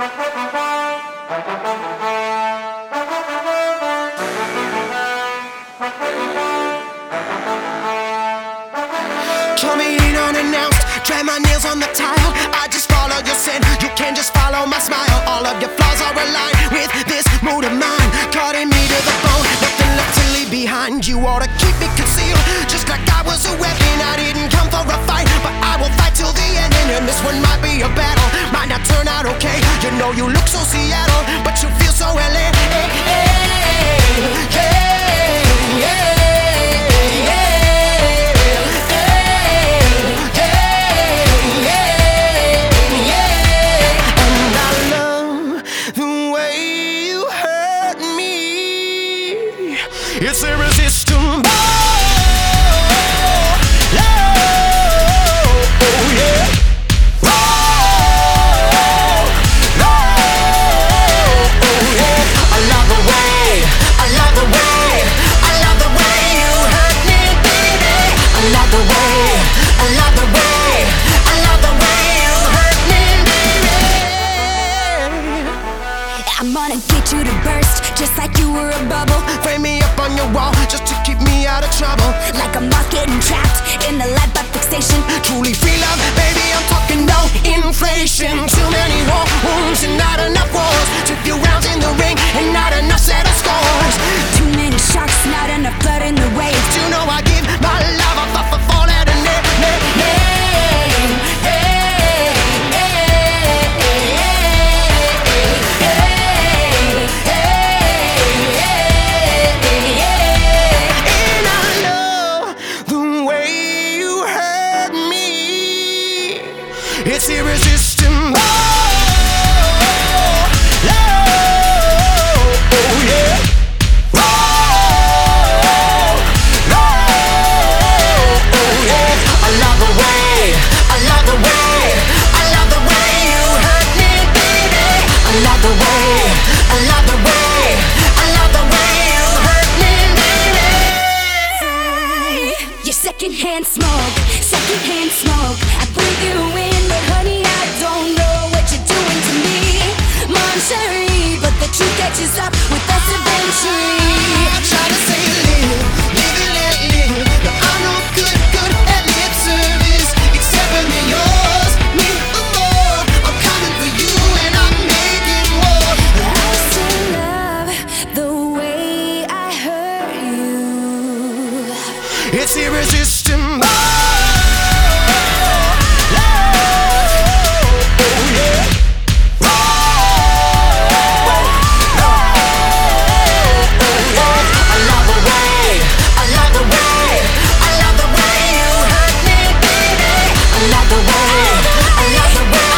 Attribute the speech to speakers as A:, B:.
A: Coming in unannounced, drag my nails on the tile. I just follow your scent, you can just follow my smile. All of your flaws are aligned with this mood of mine, cutting me to the bone, nothing left to leave behind. You ought to keep me concealed, just like I was a weapon. I didn't come for a fight, but I will fight till the end. And this one might be a battle, might not turn out okay. You know you look so Seattle, but you feel so LA. Hey, hey, hey, hey. It's irresistible.
B: I'm gonna get you to burst, just like you were a bubble.
A: Frame me up on your wall, just to keep me out of trouble.
B: Like a moth getting trapped in the light but fixation.
A: Truly free love, baby, I'm talking no inflation. Too many war wounds and not enough wars. Too few rounds in the ring and not enough settled scores.
B: Too many sharks, not enough blood in the waves.
A: You know I give my love a four-letter name. It's irresistible.
B: Secondhand smoke, I breathe you in, but honey, I don't know what you're doing to me. Mon chérie, but the truth catches up with us eventually.
A: I try to say live and let live, but I'm no good at lip service, except when you're yours, me for more. I'm coming for you and I'm making war.
B: I still love the way I hurt you.
A: It's irresistible. I love the way